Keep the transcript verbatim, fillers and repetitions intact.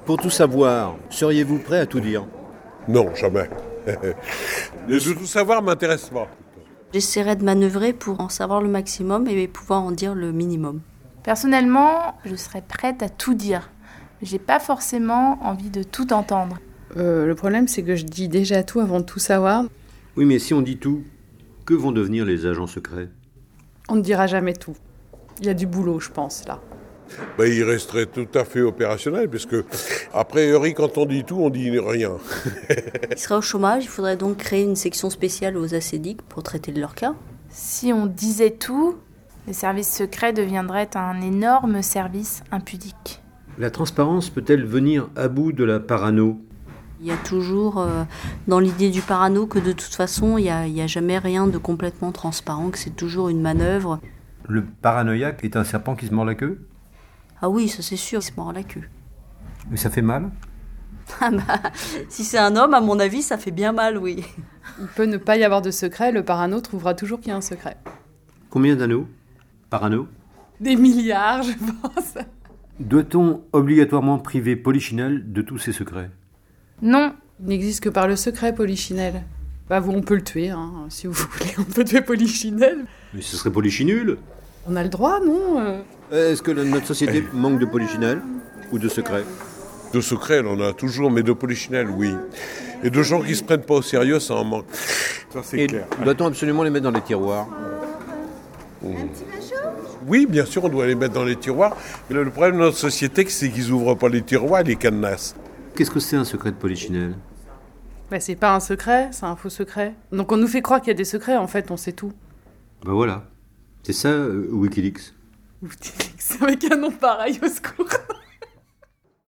Pour tout savoir, seriez-vous prêt à tout dire ? Non, jamais. De tout savoir m'intéresse pas. J'essaierai de manœuvrer pour en savoir le maximum et pouvoir en dire le minimum. Personnellement, je serais prête à tout dire. J'ai pas forcément envie de tout entendre. Euh, le problème, c'est que je dis déjà tout avant de tout savoir. Oui, mais si on dit tout, que vont devenir les agents secrets ? On ne dira jamais tout. Il y a du boulot, je pense, là. Ben, il resterait tout à fait opérationnel, puisque, a priori, quand on dit tout, on dit rien. Il serait au chômage, il faudrait donc créer une section spéciale aux acédiques pour traiter de leur cas. Si on disait tout, le service secret deviendrait un énorme service impudique. La transparence peut-elle venir à bout de la parano ? Il y a toujours euh, dans l'idée du parano que de toute façon, il n'y a, il y a jamais rien de complètement transparent, que c'est toujours une manœuvre. Le paranoïaque est un serpent qui se mord la queue ? Ah oui, ça c'est sûr, il se mord la queue. Mais ça fait mal ? Ah bah, si c'est un homme, à mon avis, ça fait bien mal, oui. Il peut ne pas y avoir de secret, le parano trouvera toujours qu'il y a un secret. Combien d'anneaux ? Parano ? Des milliards, je pense. Doit-on obligatoirement priver Polichinelle de tous ses secrets ? Non. Il n'existe que par le secret, Polichinelle. Bah, vous, on peut le tuer, hein, si vous voulez. On peut tuer Polichinelle. Mais ce serait Polichinule ? On a le droit, non euh... Est-ce que notre société manque de Polichinelle ou de secrets ? De secrets, on en a toujours, mais de Polichinelle, oui. Et de gens qui se prennent pas au sérieux, ça en manque. Ça, c'est Et clair. Doit-on absolument les mettre dans les tiroirs ? Mmh. Oui, bien sûr, on doit les mettre dans les tiroirs. Mais le problème de notre société, c'est qu'ils ouvrent pas les tiroirs, les cadenas. Qu'est-ce que c'est un secret de Polichinelle ? Bah, c'est pas un secret, c'est un faux secret. Donc on nous fait croire qu'il y a des secrets, en fait, on sait tout. Ben voilà. C'est ça, euh, Wikileaks. Wikileaks, avec un nom pareil, au secours.